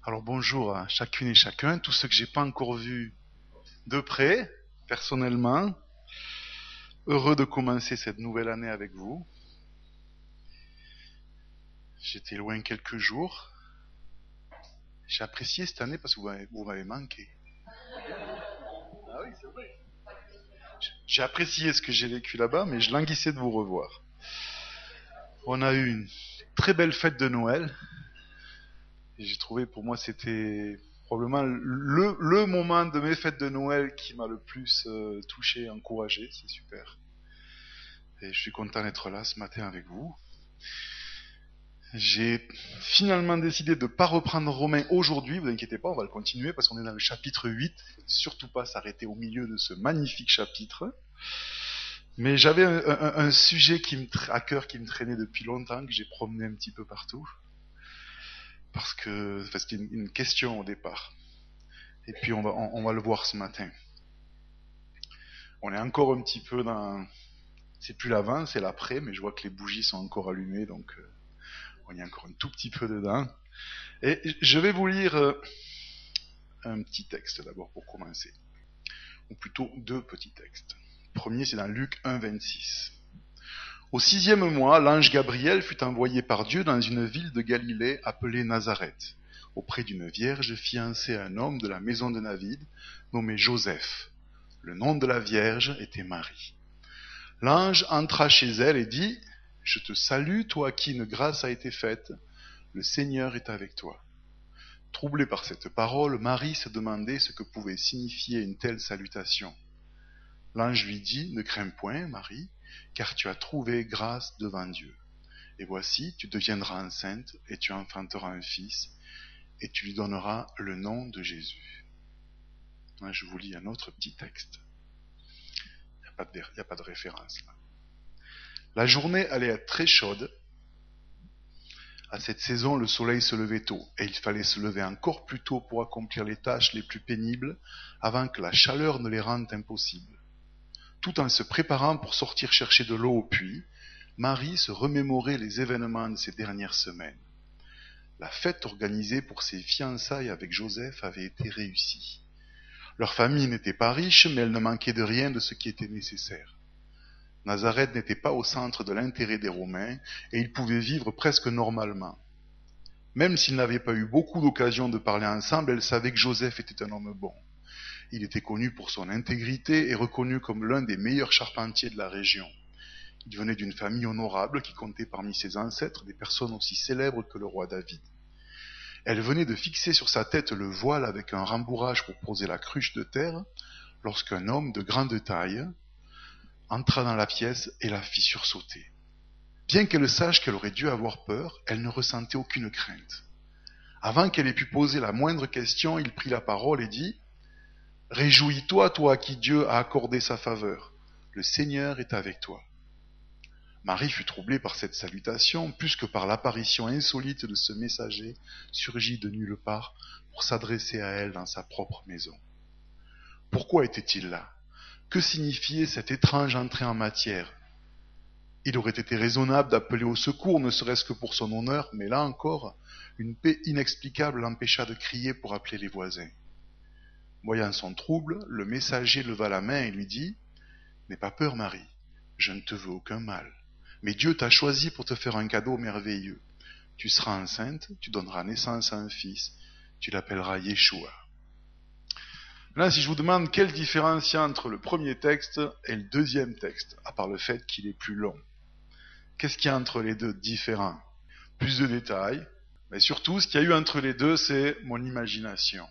Alors bonjour à chacune et chacun, tous ceux que j'ai pas encore vus de près, personnellement. Heureux de commencer cette nouvelle année avec vous. J'étais loin quelques jours. J'ai apprécié cette année parce que vous m'avez manqué. Ah oui, c'est vrai. J'ai apprécié ce que j'ai vécu là-bas, mais je languissais de vous revoir. On a eu une très belle fête de Noël. Et j'ai trouvé, pour moi, c'était probablement le moment de mes fêtes de Noël qui m'a le plus touché, encouragé. C'est super. Et je suis content d'être là ce matin avec vous. J'ai finalement décidé de ne pas reprendre Romains aujourd'hui, vous inquiétez pas, on va le continuer parce qu'on est dans le chapitre 8, surtout pas s'arrêter au milieu de ce magnifique chapitre. Mais j'avais un sujet à cœur qui me traînait depuis longtemps, que j'ai promené un petit peu partout, parce que c'était une question au départ. Et puis on va le voir ce matin. On est encore un petit peu dans... C'est plus l'avant, c'est l'après, mais je vois que les bougies sont encore allumées, donc on y est encore un tout petit peu dedans. Et je vais vous lire un petit texte d'abord pour commencer. Ou plutôt deux petits textes. Le premier, c'est dans Luc 1, 26. Au 6e mois, l'ange Gabriel fut envoyé par Dieu dans une ville de Galilée appelée Nazareth, auprès d'une vierge fiancée à un homme de la maison de David, nommé Joseph. Le nom de la vierge était Marie. L'ange entra chez elle et dit : « Je te salue, toi à qui une grâce a été faite, le Seigneur est avec toi. » Troublée par cette parole, Marie se demandait ce que pouvait signifier une telle salutation. L'ange lui dit : « Ne crains point, Marie, car tu as trouvé grâce devant Dieu. Et voici, tu deviendras enceinte et tu enfanteras un fils, et tu lui donneras le nom de Jésus. » Je vous lis un autre petit texte. Il n'y a pas de référence là. La journée allait être très chaude. À cette saison, le soleil se levait tôt, et il fallait se lever encore plus tôt pour accomplir les tâches les plus pénibles, avant que la chaleur ne les rende impossibles. Tout en se préparant pour sortir chercher de l'eau au puits, Marie se remémorait les événements de ces dernières semaines. La fête organisée pour ses fiançailles avec Joseph avait été réussie. Leur famille n'était pas riche, mais elle ne manquait de rien de ce qui était nécessaire. Nazareth n'était pas au centre de l'intérêt des Romains, et ils pouvaient vivre presque normalement. Même s'ils n'avaient pas eu beaucoup d'occasions de parler ensemble, elle savait que Joseph était un homme bon. Il était connu pour son intégrité et reconnu comme l'un des meilleurs charpentiers de la région. Il venait d'une famille honorable qui comptait parmi ses ancêtres des personnes aussi célèbres que le roi David. Elle venait de fixer sur sa tête le voile avec un rembourrage pour poser la cruche de terre, lorsqu'un homme de grande taille entra dans la pièce et la fit sursauter. Bien qu'elle sache qu'elle aurait dû avoir peur, elle ne ressentait aucune crainte. Avant qu'elle ait pu poser la moindre question, il prit la parole et dit : « Réjouis-toi, toi à qui Dieu a accordé sa faveur. Le Seigneur est avec toi. » Marie fut troublée par cette salutation, plus que par l'apparition insolite de ce messager surgi de nulle part pour s'adresser à elle dans sa propre maison. Pourquoi était-il là ? Que signifiait cette étrange entrée en matière ? Il aurait été raisonnable d'appeler au secours, ne serait-ce que pour son honneur, mais là encore, une paix inexplicable l'empêcha de crier pour appeler les voisins. Voyant son trouble, le messager leva la main et lui dit : « N'aie pas peur, Marie, je ne te veux aucun mal. Mais Dieu t'a choisi pour te faire un cadeau merveilleux. Tu seras enceinte, tu donneras naissance à un fils, tu l'appelleras Yeshua. » Là, si je vous demande quelle différence il y a entre le premier texte et le deuxième texte, à part le fait qu'il est plus long, qu'est-ce qu'il y a entre les deux différents ? Plus de détails, mais surtout, ce qu'il y a eu entre les deux, c'est mon imagination.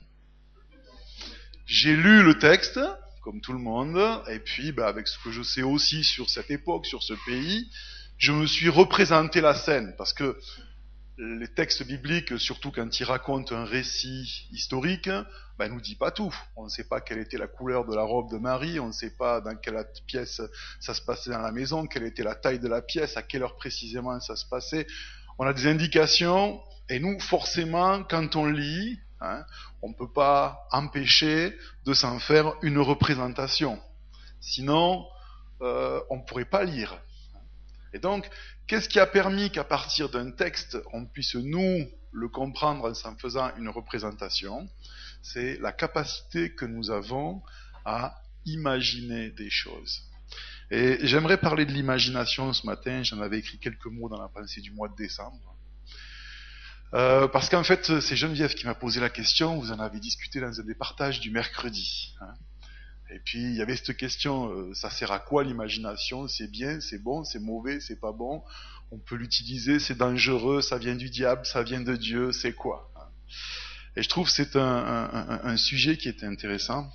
J'ai lu le texte, comme tout le monde, et puis avec ce que je sais aussi sur cette époque, sur ce pays, je me suis représenté la scène, parce que les textes bibliques, surtout quand ils racontent un récit historique, nous dit pas tout. On ne sait pas quelle était la couleur de la robe de Marie, on ne sait pas dans quelle pièce ça se passait dans la maison, quelle était la taille de la pièce, à quelle heure précisément ça se passait. On a des indications, et nous, forcément, quand on lit, on ne peut pas empêcher de s'en faire une représentation. Sinon, on ne pourrait pas lire. Et donc, qu'est-ce qui a permis qu'à partir d'un texte, on puisse nous le comprendre en s'en faisant une représentation, c'est la capacité que nous avons à imaginer des choses. Et j'aimerais parler de l'imagination ce matin, j'en avais écrit quelques mots dans la pensée du mois de décembre. Parce qu'en fait, c'est Geneviève qui m'a posé la question, vous en avez discuté dans un des partages du mercredi. Et puis il y avait cette question, ça sert à quoi l'imagination? C'est bien, c'est bon, c'est mauvais, c'est pas bon, on peut l'utiliser, c'est dangereux, ça vient du diable, ça vient de Dieu, c'est quoi? Et je trouve que c'est un sujet qui est intéressant.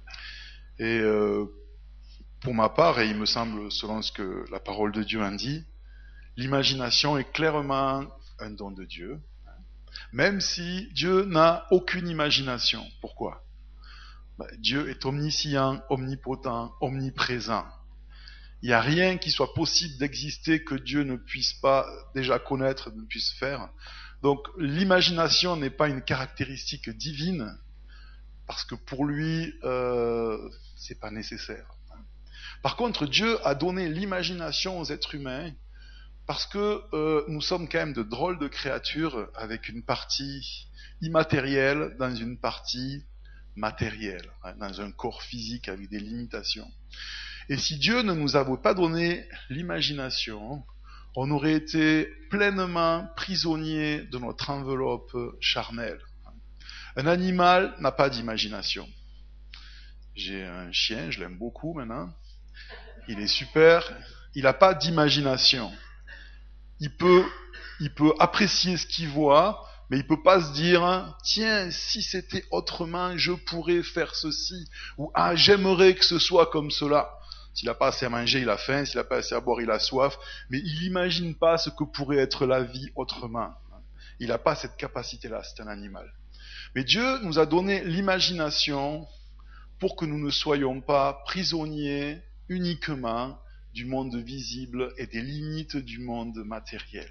Et pour ma part, et il me semble, selon ce que la parole de Dieu en dit, l'imagination est clairement un don de Dieu, même si Dieu n'a aucune imagination. Pourquoi? Dieu est omniscient, omnipotent, omniprésent. Il n'y a rien qui soit possible d'exister que Dieu ne puisse pas déjà connaître, ne puisse faire. Donc l'imagination n'est pas une caractéristique divine, parce que pour lui, c'est pas nécessaire. Par contre, Dieu a donné l'imagination aux êtres humains, parce que nous sommes quand même de drôles de créatures, avec une partie immatérielle dans une partie matérielle, dans un corps physique avec des limitations. Et si Dieu ne nous avait pas donné l'imagination, on aurait été pleinement prisonnier de notre enveloppe charnelle. Un animal n'a pas d'imagination. J'ai un chien, je l'aime beaucoup maintenant. Il est super. Il n'a pas d'imagination. Il peut apprécier ce qu'il voit, mais il peut pas se dire, tiens, si c'était autrement, je pourrais faire ceci, ou ah, j'aimerais que ce soit comme cela. S'il n'a pas assez à manger, il a faim, s'il n'a pas assez à boire, il a soif, mais il n'imagine pas ce que pourrait être la vie autrement. Il n'a pas cette capacité-là, c'est un animal. Mais Dieu nous a donné l'imagination pour que nous ne soyons pas prisonniers uniquement du monde visible et des limites du monde matériel.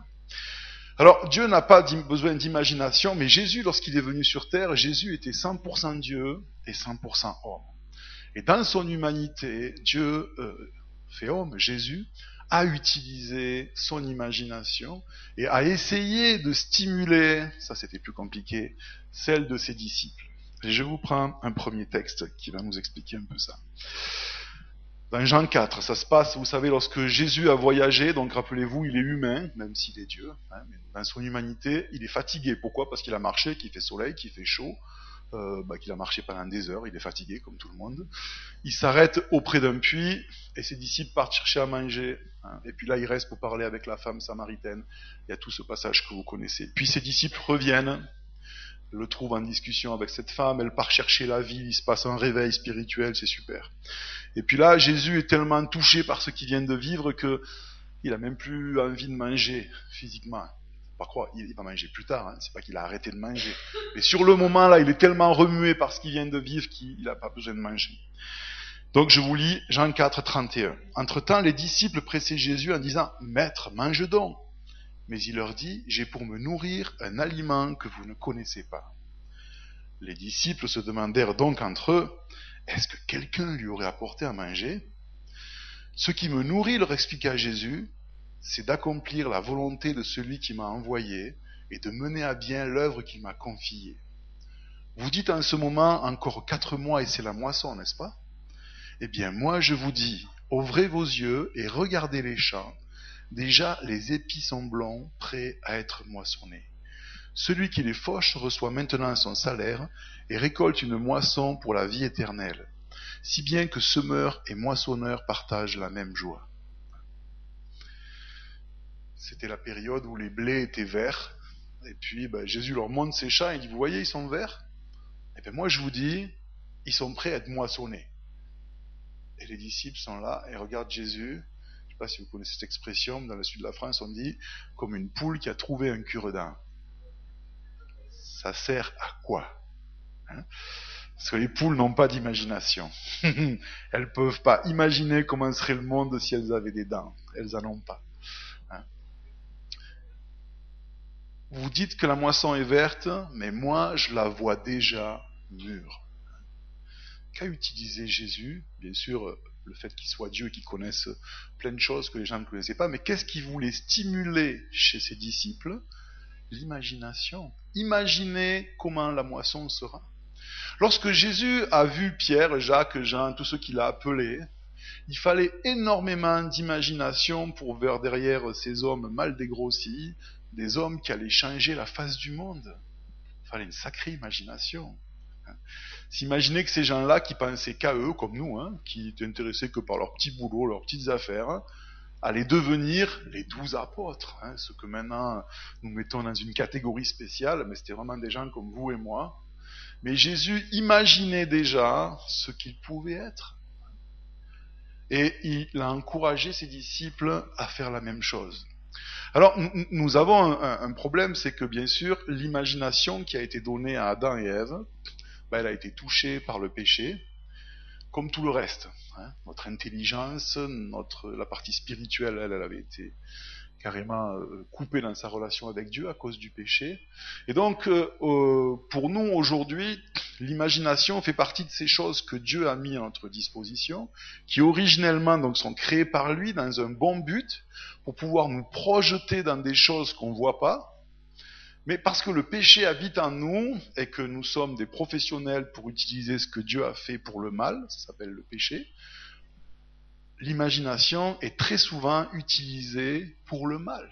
Alors, Dieu n'a pas besoin d'imagination, mais Jésus, lorsqu'il est venu sur terre, Jésus était 100% Dieu et 100% homme. Et dans son humanité, Dieu, fait homme, Jésus, a utilisé son imagination et a essayé de stimuler, ça c'était plus compliqué, celle de ses disciples. Et je vous prends un premier texte qui va nous expliquer un peu ça. Dans Jean 4, ça se passe, vous savez, lorsque Jésus a voyagé, donc rappelez-vous, il est humain, même s'il est Dieu, mais dans son humanité, il est fatigué. Pourquoi? Parce qu'il a marché, qu'il fait soleil, qu'il fait chaud, qu'il a marché pendant des heures, il est fatigué comme tout le monde. Il s'arrête auprès d'un puits et ses disciples partent chercher à manger. Et puis là, il reste pour parler avec la femme samaritaine. Il y a tout ce passage que vous connaissez. Puis ses disciples reviennent, le trouvent en discussion avec cette femme, elle part chercher la vie, il se passe un réveil spirituel, c'est super. Et puis là, Jésus est tellement touché par ce qu'il vient de vivre que il a même plus envie de manger physiquement. Pas croire, il va manger plus tard, c'est pas qu'il a arrêté de manger. Mais sur le moment là, il est tellement remué par ce qu'il vient de vivre qu'il n'a pas besoin de manger. Donc je vous lis Jean 4, 31. Entre-temps, les disciples pressaient Jésus en disant « Maître, mange donc !» Mais il leur dit « J'ai pour me nourrir un aliment que vous ne connaissez pas. » Les disciples se demandèrent donc entre eux « Est-ce que quelqu'un lui aurait apporté à manger ?» Ce qui me nourrit, leur expliqua Jésus, c'est d'accomplir la volonté de celui qui m'a envoyé et de mener à bien l'œuvre qu'il m'a confiée. Vous dites en ce moment encore 4 mois et c'est la moisson, n'est-ce pas? Eh bien moi je vous dis, ouvrez vos yeux et regardez les champs. Déjà les épis sont blonds, prêts à être moissonnés. Celui qui les fauche reçoit maintenant son salaire et récolte une moisson pour la vie éternelle, si bien que semeur et moissonneur partagent la même joie. C'était la période où les blés étaient verts, et puis Jésus leur montre ses champs et il dit, vous voyez, ils sont verts? Et bien moi je vous dis, ils sont prêts à être moissonnés. Et les disciples sont là et regardent Jésus. Je ne sais pas si vous connaissez cette expression, dans le sud de la France on dit, comme une poule qui a trouvé un cure-dent. Ça sert à quoi? Parce que les poules n'ont pas d'imagination. Elles peuvent pas imaginer comment serait le monde si elles avaient des dents. Elles en ont pas. Vous dites que la moisson est verte, mais moi je la vois déjà mûre. Qu'a utilisé Jésus? Bien sûr, le fait qu'il soit Dieu, qu'il connaisse plein de choses que les gens ne connaissaient pas, mais qu'est-ce qu'il voulait stimuler chez ses disciples? L'imagination. Imaginez comment la moisson sera. Lorsque Jésus a vu Pierre, Jacques, Jean, tous ceux qu'il a appelés, il fallait énormément d'imagination pour voir derrière ces hommes mal dégrossis, des hommes qui allaient changer la face du monde. Il fallait une sacrée imagination. S'imaginer que ces gens-là qui pensaient qu'à eux, comme nous, qui étaient intéressés que par leur petit boulot, leurs petites affaires, allaient devenir les 12 apôtres. Ce que maintenant nous mettons dans une catégorie spéciale, mais c'était vraiment des gens comme vous et moi. Mais Jésus imaginait déjà ce qu'ils pouvaient être. Et il a encouragé ses disciples à faire la même chose. Alors, nous avons un problème, c'est que bien sûr, l'imagination qui a été donnée à Adam et Ève, elle a été touchée par le péché, comme tout le reste. Notre intelligence, la partie spirituelle, elle avait été carrément coupée dans sa relation avec Dieu à cause du péché. Et donc, pour nous aujourd'hui, l'imagination fait partie de ces choses que Dieu a mis à notre disposition, qui originellement donc sont créées par lui dans un bon but, pour pouvoir nous projeter dans des choses qu'on ne voit pas. Mais parce que le péché habite en nous et que nous sommes des professionnels pour utiliser ce que Dieu a fait pour le mal, ça s'appelle le péché, l'imagination est très souvent utilisée pour le mal.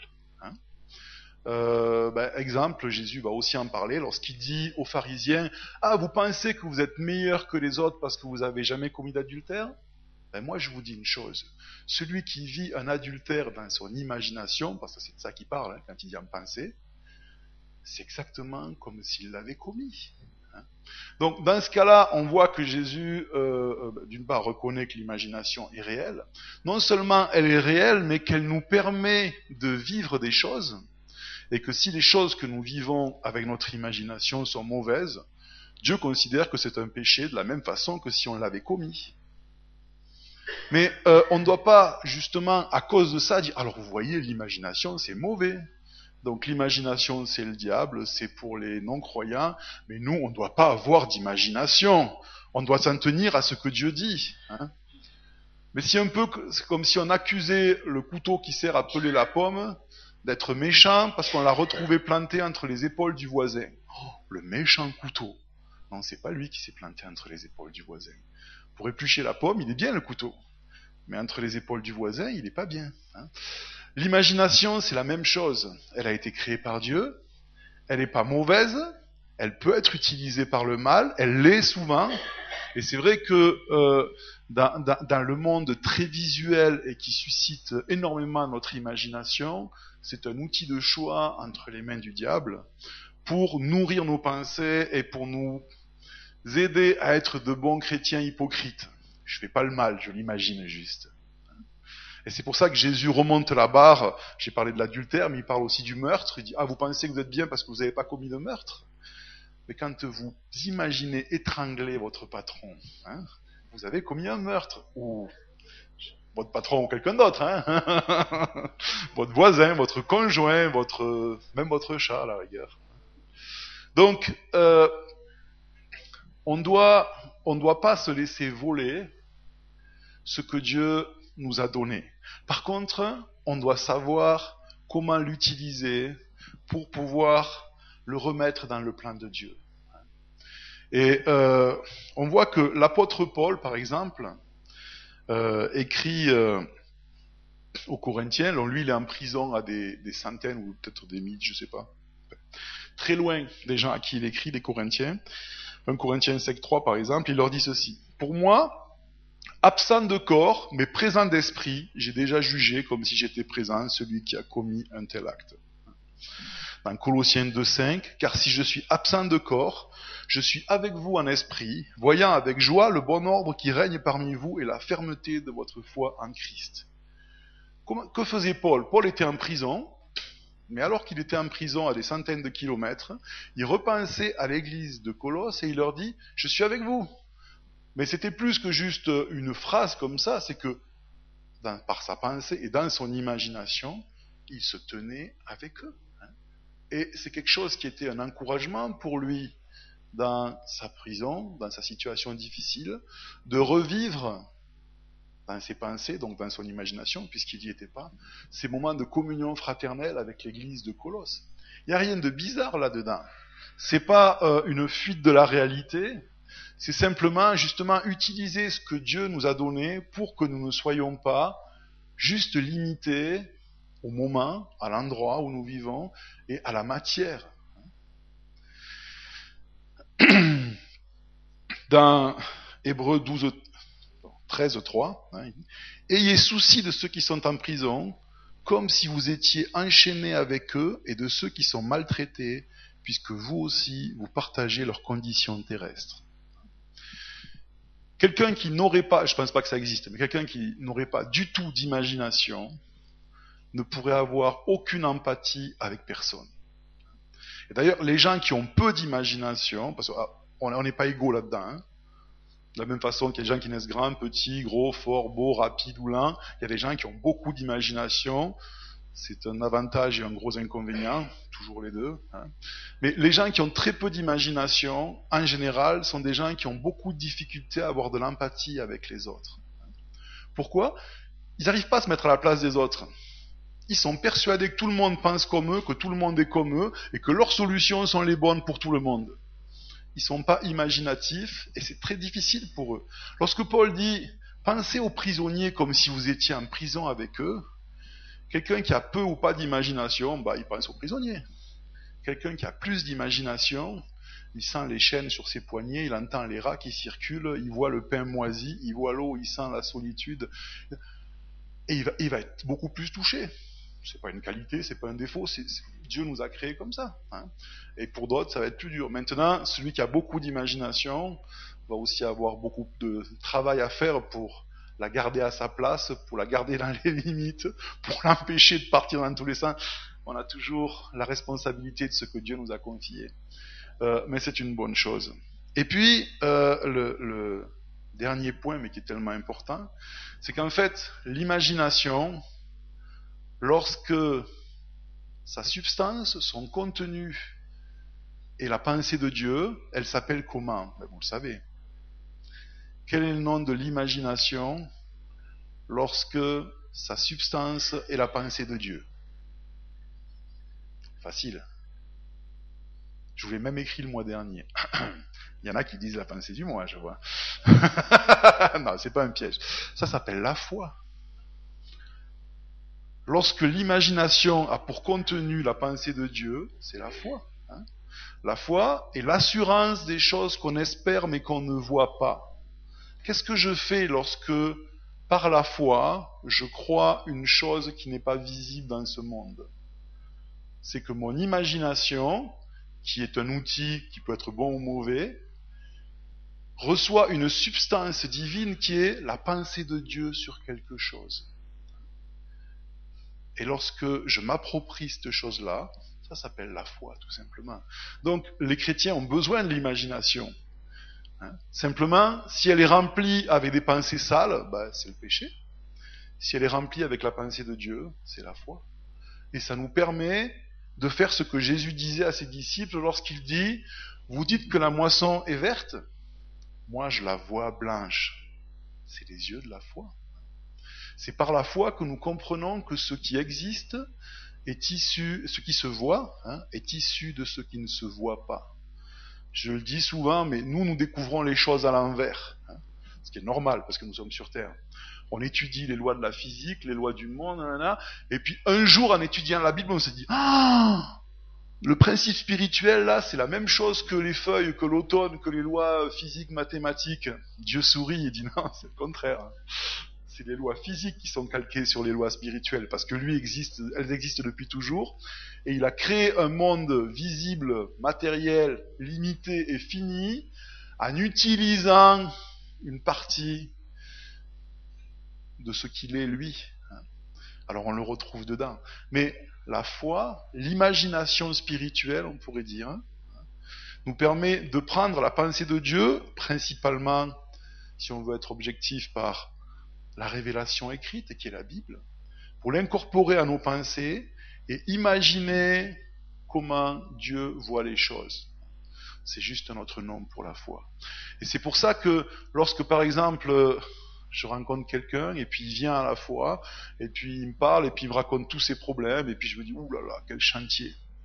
Exemple, Jésus va aussi en parler lorsqu'il dit aux pharisiens « Ah, vous pensez que vous êtes meilleurs que les autres parce que vous n'avez jamais commis d'adultère ?» Moi, je vous dis une chose. Celui qui vit un adultère dans son imagination, parce que c'est de ça qu'il parle quand il dit en pensée, c'est exactement comme s'il l'avait commis. Donc, dans ce cas-là, on voit que Jésus, d'une part, reconnaît que l'imagination est réelle. Non seulement elle est réelle, mais qu'elle nous permet de vivre des choses, et que si les choses que nous vivons avec notre imagination sont mauvaises, Dieu considère que c'est un péché de la même façon que si on l'avait commis. Mais on ne doit pas, justement, à cause de ça, dire « Alors, vous voyez, l'imagination, c'est mauvais. » Donc l'imagination, c'est le diable, c'est pour les non-croyants, mais nous, on ne doit pas avoir d'imagination. On doit s'en tenir à ce que Dieu dit. Mais c'est un peu comme si on accusait le couteau qui sert à peler la pomme d'être méchant parce qu'on l'a retrouvé planté entre les épaules du voisin. Oh, le méchant couteau. Non, c'est pas lui qui s'est planté entre les épaules du voisin. Pour éplucher la pomme, il est bien le couteau. Mais entre les épaules du voisin, il n'est pas bien. L'imagination, c'est la même chose. Elle a été créée par Dieu, elle n'est pas mauvaise, elle peut être utilisée par le mal, elle l'est souvent. Et c'est vrai que dans le monde très visuel et qui suscite énormément notre imagination, c'est un outil de choix entre les mains du diable pour nourrir nos pensées et pour nous aider à être de bons chrétiens hypocrites. Je fais pas le mal, je l'imagine juste. Et c'est pour ça que Jésus remonte la barre. J'ai parlé de l'adultère, mais il parle aussi du meurtre. Il dit, vous pensez que vous êtes bien parce que vous n'avez pas commis de meurtre? Mais quand vous imaginez étrangler votre patron, vous avez commis un meurtre. Ou votre patron ou quelqu'un d'autre. Votre voisin, votre conjoint, même votre chat à la rigueur. Donc, on doit pas se laisser voler ce que Dieu nous a donné. Par contre, on doit savoir comment l'utiliser pour pouvoir le remettre dans le plan de Dieu. Et on voit que l'apôtre Paul, par exemple, écrit aux Corinthiens, lui il est en prison à des centaines ou peut-être des milliers, je sais pas, très loin des gens à qui il écrit, les Corinthiens. 1 Corinthiens 5:3 par exemple, il leur dit ceci: pour moi, absent de corps, mais présent d'esprit, j'ai déjà jugé comme si j'étais présent celui qui a commis un tel acte. Dans Colossiens 2:5, car si je suis absent de corps, je suis avec vous en esprit, voyant avec joie le bon ordre qui règne parmi vous et la fermeté de votre foi en Christ. Que faisait Paul? Paul était en prison, mais alors qu'il était en prison à des centaines de kilomètres, il repensait à l'église de Colosse et il leur dit « Je suis avec vous ». Mais c'était plus que juste une phrase comme ça, c'est que par sa pensée et dans son imagination, il se tenait avec eux. Et c'est quelque chose qui était un encouragement pour lui dans sa prison, dans sa situation difficile, de revivre dans ses pensées, donc dans son imagination, puisqu'il n'y était pas, ces moments de communion fraternelle avec l'église de Colosse. Il n'y a rien de bizarre là-dedans. C'est pas une fuite de la réalité, c'est simplement justement utiliser ce que Dieu nous a donné pour que nous ne soyons pas juste limités au moment, à l'endroit où nous vivons et à la matière. Dans Hébreux 13:3, ayez souci de ceux qui sont en prison, comme si vous étiez enchaînés avec eux, et de ceux qui sont maltraités, puisque vous aussi, vous partagez leurs conditions terrestres. Quelqu'un qui n'aurait pas, je ne pense pas que ça existe, mais quelqu'un qui n'aurait pas du tout d'imagination ne pourrait avoir aucune empathie avec personne. Et d'ailleurs, les gens qui ont peu d'imagination, parce qu'on n'est pas égaux là-dedans, de la même façon qu'il y a des gens qui naissent grands, petits, gros, forts, beaux, rapides ou lents, il y a des gens qui ont beaucoup d'imagination. C'est un avantage et un gros inconvénient, toujours les deux. Mais les gens qui ont très peu d'imagination, en général, sont des gens qui ont beaucoup de difficultés à avoir de l'empathie avec les autres. Pourquoi ? Ils n'arrivent pas à se mettre à la place des autres. Ils sont persuadés que tout le monde pense comme eux, que tout le monde est comme eux, et que leurs solutions sont les bonnes pour tout le monde. Ils ne sont pas imaginatifs, et c'est très difficile pour eux. Lorsque Paul dit « Pensez aux prisonniers comme si vous étiez en prison avec eux », quelqu'un qui a peu ou pas d'imagination, il pense aux prisonniers. Quelqu'un qui a plus d'imagination, il sent les chaînes sur ses poignets, il entend les rats qui circulent, il voit le pain moisi, il voit l'eau, il sent la solitude, et il va être beaucoup plus touché. C'est pas une qualité, c'est pas un défaut, Dieu nous a créés comme ça. Et pour d'autres, ça va être plus dur. Maintenant, celui qui a beaucoup d'imagination va aussi avoir beaucoup de travail à faire pour la garder à sa place, pour la garder dans les limites, pour l'empêcher de partir dans tous les sens. On a toujours la responsabilité de ce que Dieu nous a confié. Mais c'est une bonne chose. Et puis, le dernier point, mais qui est tellement important, c'est qu'en fait, l'imagination, lorsque sa substance, son contenu est la pensée de Dieu, elle s'appelle comment ? Vous le savez. Quel est le nom de l'imagination lorsque sa substance est la pensée de Dieu ? Facile. Je vous l'ai même écrit le mois dernier. Il y en a qui disent la pensée du mois, je vois. Non, c'est pas un piège. Ça s'appelle la foi. Lorsque l'imagination a pour contenu la pensée de Dieu, c'est la foi. La foi est l'assurance des choses qu'on espère mais qu'on ne voit pas. Qu'est-ce que je fais lorsque, par la foi, je crois une chose qui n'est pas visible dans ce monde ? C'est que mon imagination, qui est un outil qui peut être bon ou mauvais, reçoit une substance divine qui est la pensée de Dieu sur quelque chose. Et lorsque je m'approprie cette chose-là, ça s'appelle la foi, tout simplement. Donc, les chrétiens ont besoin de l'imagination. Simplement, si elle est remplie avec des pensées sales, c'est le péché. Si elle est remplie avec la pensée de Dieu, c'est la foi. Et ça nous permet de faire ce que Jésus disait à ses disciples lorsqu'il dit « Vous dites que la moisson est verte, moi je la vois blanche. » C'est les yeux de la foi. C'est par la foi que nous comprenons que ce qui existe est issu, ce qui se voit, est issu de ce qui ne se voit pas. Je le dis souvent, mais nous découvrons les choses à l'envers, ce qui est normal parce que nous sommes sur Terre. On étudie les lois de la physique, les lois du monde, et puis un jour en étudiant la Bible, on se dit « Ah !» Le principe spirituel, là, c'est la même chose que les feuilles, que l'automne, que les lois physiques, mathématiques. Dieu sourit et dit non, c'est le contraire. C'est les lois physiques qui sont calquées sur les lois spirituelles, parce que lui elles existent depuis toujours, et il a créé un monde visible, matériel, limité et fini, en utilisant une partie de ce qu'il est lui. Alors on le retrouve dedans. Mais la foi, l'imagination spirituelle, on pourrait dire, nous permet de prendre la pensée de Dieu, principalement, si on veut être objectif, par la révélation écrite, qui est la Bible, pour l'incorporer à nos pensées et imaginer comment Dieu voit les choses. C'est juste un autre nom pour la foi. Et c'est pour ça que lorsque, par exemple, je rencontre quelqu'un et puis il vient à la foi et puis il me parle et puis il me raconte tous ses problèmes et puis je me dis ouh là là, quel chantier.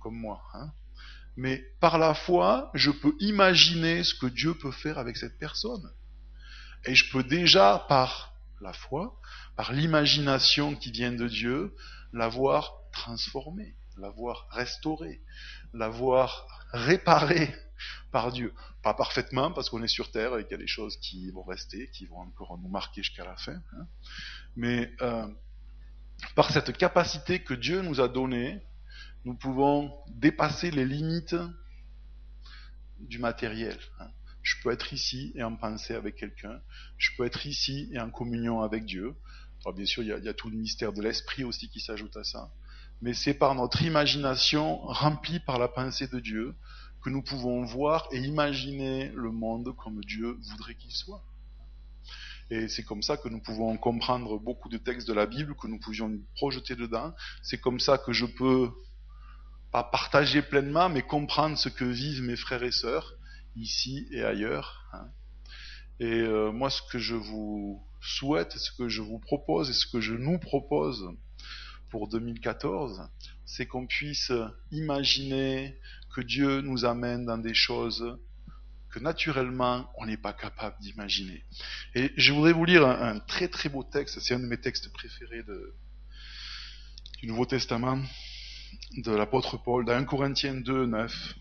comme moi. Mais par la foi, je peux imaginer ce que Dieu peut faire avec cette personne. Et je peux déjà, par la foi, par l'imagination qui vient de Dieu, l'avoir transformée, l'avoir restaurée, l'avoir réparée par Dieu. Pas parfaitement, parce qu'on est sur terre et qu'il y a des choses qui vont rester, qui vont encore nous marquer jusqu'à la fin. Mais par cette capacité que Dieu nous a donnée, nous pouvons dépasser les limites du matériel. Je peux être ici et en pensée avec quelqu'un. Je peux être ici et en communion avec Dieu. Alors bien sûr, il y a tout le mystère de l'esprit aussi qui s'ajoute à ça. Mais c'est par notre imagination remplie par la pensée de Dieu que nous pouvons voir et imaginer le monde comme Dieu voudrait qu'il soit. Et c'est comme ça que nous pouvons comprendre beaucoup de textes de la Bible, que nous pouvions nous projeter dedans. C'est comme ça que je peux, pas partager pleinement, mais comprendre ce que vivent mes frères et sœurs, ici et ailleurs. Et moi, ce que je vous souhaite, ce que je vous propose et ce que je nous propose pour 2014, c'est qu'on puisse imaginer que Dieu nous amène dans des choses que naturellement on n'est pas capable d'imaginer. Et je voudrais vous lire un très très beau texte, c'est un de mes textes préférés du Nouveau Testament, de l'apôtre Paul, dans 1 Corinthiens 2, 9.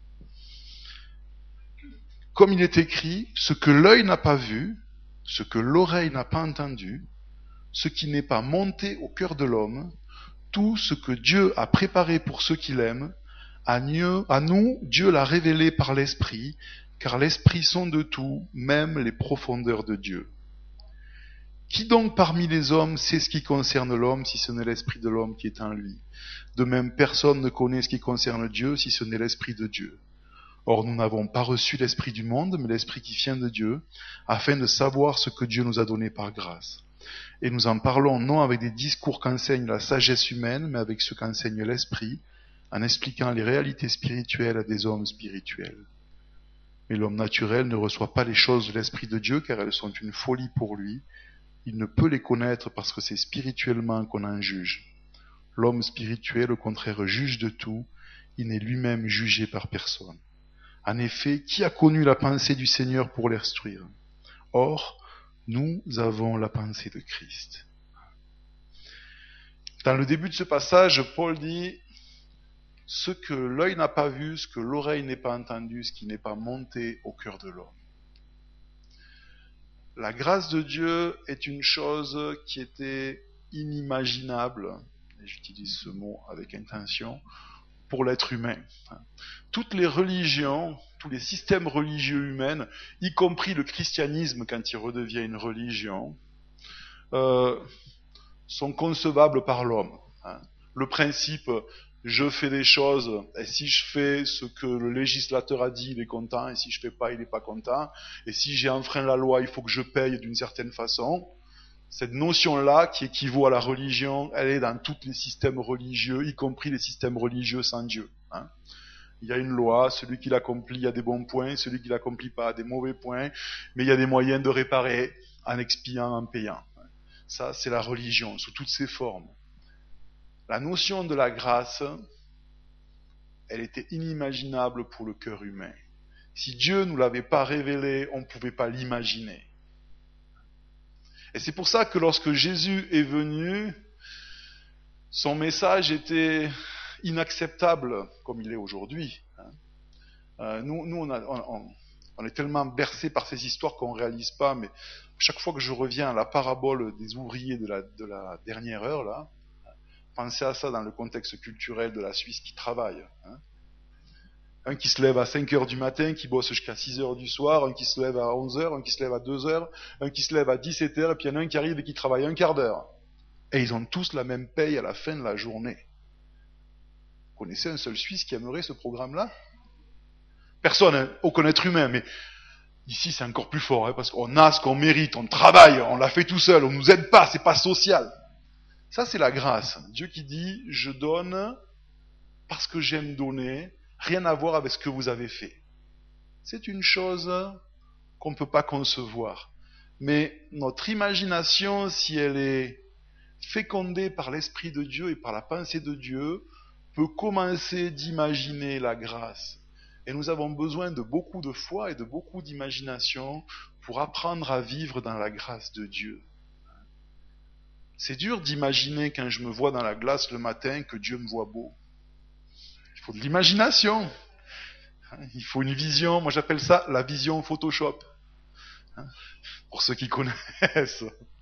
Comme il est écrit, ce que l'œil n'a pas vu, ce que l'oreille n'a pas entendu, ce qui n'est pas monté au cœur de l'homme, tout ce que Dieu a préparé pour ceux qui l'aiment, à nous, Dieu l'a révélé par l'Esprit, car l'Esprit sonde tout, même les profondeurs de Dieu. Qui donc parmi les hommes sait ce qui concerne l'homme, si ce n'est l'Esprit de l'homme qui est en lui? De même, personne ne connaît ce qui concerne Dieu, si ce n'est l'Esprit de Dieu. Or, nous n'avons pas reçu l'Esprit du monde, mais l'Esprit qui vient de Dieu, afin de savoir ce que Dieu nous a donné par grâce. Et nous en parlons non avec des discours qu'enseigne la sagesse humaine, mais avec ce qu'enseigne l'Esprit, en expliquant les réalités spirituelles à des hommes spirituels. Mais l'homme naturel ne reçoit pas les choses de l'Esprit de Dieu, car elles sont une folie pour lui. Il ne peut les connaître parce que c'est spirituellement qu'on en juge. L'homme spirituel, au contraire, juge de tout. Il n'est lui-même jugé par personne. En effet, qui a connu la pensée du Seigneur pour l'instruire? Or, nous avons la pensée de Christ. Dans le début de ce passage, Paul dit « Ce que l'œil n'a pas vu, ce que l'oreille n'est pas entendu, ce qui n'est pas monté au cœur de l'homme. » La grâce de Dieu est une chose qui était inimaginable, et j'utilise ce mot avec intention, pour l'être humain. Toutes les religions, tous les systèmes religieux humains, y compris le christianisme quand il redevient une religion, sont concevables par l'homme. Le principe, je fais des choses, et si je fais ce que le législateur a dit, il est content, et si je fais pas, il n'est pas content, et si j'ai enfreint la loi, il faut que je paye d'une certaine façon. Cette notion-là, qui équivaut à la religion, elle est dans tous les systèmes religieux, y compris les systèmes religieux sans Dieu. Il y a une loi, celui qui l'accomplit a des bons points, celui qui l'accomplit pas a des mauvais points, mais il y a des moyens de réparer en expiant, en payant. Ça, c'est la religion, sous toutes ses formes. La notion de la grâce, elle était inimaginable pour le cœur humain. Si Dieu ne nous l'avait pas révélé, on ne pouvait pas l'imaginer. Et c'est pour ça que lorsque Jésus est venu, son message était inacceptable comme il est aujourd'hui. Nous on est tellement bercés par ces histoires qu'on ne réalise pas, mais chaque fois que je reviens à la parabole des ouvriers de la dernière heure, là, pensez à ça dans le contexte culturel de la Suisse qui travaille. Un qui se lève à 5 heures du matin, qui bosse jusqu'à 6 heures du soir, un qui se lève à 11 heures, un qui se lève à 2 heures, un qui se lève à 17 heures, et puis il y en a un qui arrive et qui travaille un quart d'heure. Et ils ont tous la même paye à la fin de la journée. Vous connaissez un seul Suisse qui aimerait ce programme-là? Personne, hein, aucun être humain, mais ici c'est encore plus fort, parce qu'on a ce qu'on mérite, on travaille, on l'a fait tout seul, on nous aide pas, c'est pas social. Ça c'est la grâce. Dieu qui dit, je donne parce que j'aime donner, rien à voir avec ce que vous avez fait. C'est une chose qu'on ne peut pas concevoir. Mais notre imagination, si elle est fécondée par l'Esprit de Dieu et par la pensée de Dieu, peut commencer d'imaginer la grâce. Et nous avons besoin de beaucoup de foi et de beaucoup d'imagination pour apprendre à vivre dans la grâce de Dieu. C'est dur d'imaginer quand je me vois dans la glace le matin que Dieu me voit beau. Il faut de l'imagination. Il faut une vision. Moi j'appelle ça la vision Photoshop. Pour ceux qui connaissent.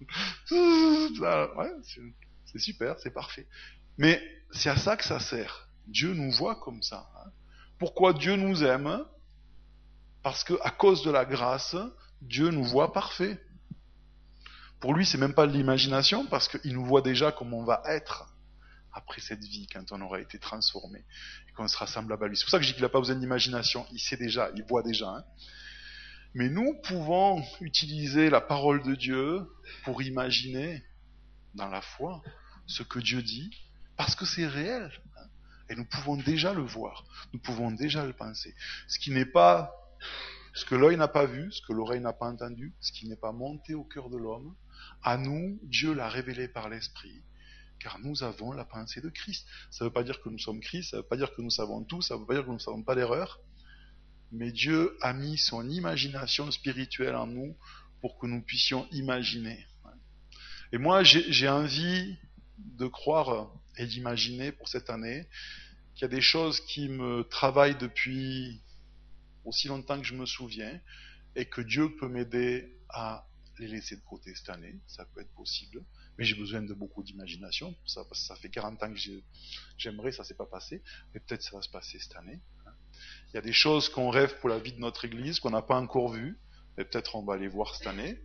Ouais, c'est super, c'est parfait. Mais c'est à ça que ça sert. Dieu nous voit comme ça. Pourquoi Dieu nous aime? Parce que à cause de la grâce, Dieu nous voit parfait. Pour lui, c'est même pas de l'imagination, parce qu'il nous voit déjà comme on va être après cette vie, quand on aura été transformé, et qu'on sera semblable à lui. C'est pour ça que je dis qu'il n'a pas besoin d'imagination, il sait déjà, il voit déjà. Mais nous pouvons utiliser la parole de Dieu pour imaginer, dans la foi, ce que Dieu dit, parce que c'est réel. Et nous pouvons déjà le voir, nous pouvons déjà le penser. Ce qui n'est pas, ce que l'œil n'a pas vu, ce que l'oreille n'a pas entendu, ce qui n'est pas monté au cœur de l'homme, à nous, Dieu l'a révélé par l'Esprit, car nous avons la pensée de Christ. Ça ne veut pas dire que nous sommes Christ, ça ne veut pas dire que nous savons tout, ça ne veut pas dire que nous ne savons pas d'erreur, mais Dieu a mis son imagination spirituelle en nous pour que nous puissions imaginer. Et moi, j'ai envie de croire et d'imaginer pour cette année qu'il y a des choses qui me travaillent depuis aussi longtemps que je me souviens et que Dieu peut m'aider à les laisser de côté cette année. Ça peut être possible, mais j'ai besoin de beaucoup d'imagination pour ça, parce que ça fait 40 ans que j'aimerais, ça s'est pas passé, mais peut-être ça va se passer cette année. Il y a des choses qu'on rêve pour la vie de notre Église qu'on n'a pas encore vues, et peut-être on va les voir cette année.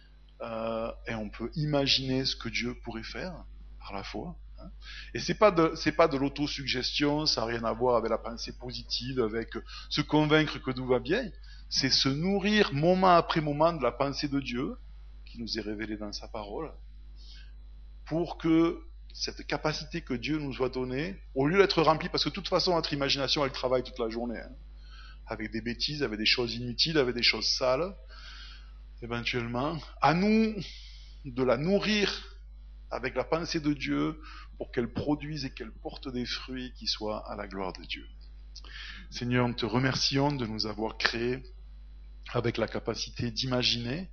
Et on peut imaginer ce que Dieu pourrait faire par la foi. Et c'est pas de l'autosuggestion, ça n'a rien à voir avec la pensée positive, avec se convaincre que tout va bien. C'est se nourrir moment après moment de la pensée de Dieu, qui nous est révélée dans sa parole, pour que cette capacité que Dieu nous a donnée, au lieu d'être remplie, parce que de toute façon notre imagination elle travaille toute la journée, avec des bêtises, avec des choses inutiles, avec des choses sales, éventuellement, à nous de la nourrir avec la pensée de Dieu pour qu'elle produise et qu'elle porte des fruits qui soient à la gloire de Dieu. Seigneur, nous te remercions de nous avoir créés avec la capacité d'imaginer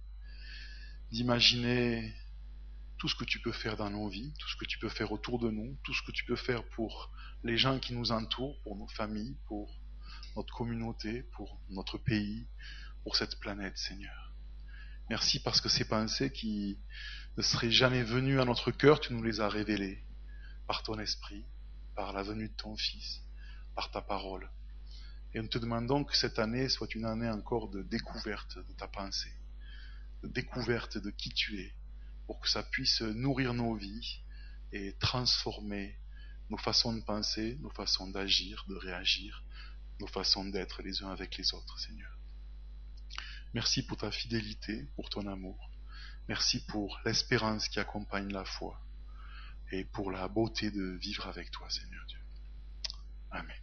tout ce que tu peux faire dans nos vies, tout ce que tu peux faire autour de nous, tout ce que tu peux faire pour les gens qui nous entourent, pour nos familles, pour notre communauté, pour notre pays, pour cette planète, Seigneur. Merci parce que ces pensées qui ne seraient jamais venues à notre cœur, tu nous les as révélées par ton esprit, par la venue de ton Fils, par ta parole. Et nous te demandons que cette année soit une année encore de découverte de ta pensée, de découverte de qui tu es, pour que ça puisse nourrir nos vies et transformer nos façons de penser, nos façons d'agir, de réagir, nos façons d'être les uns avec les autres, Seigneur. Merci pour ta fidélité, pour ton amour. Merci pour l'espérance qui accompagne la foi et pour la beauté de vivre avec toi, Seigneur Dieu. Amen.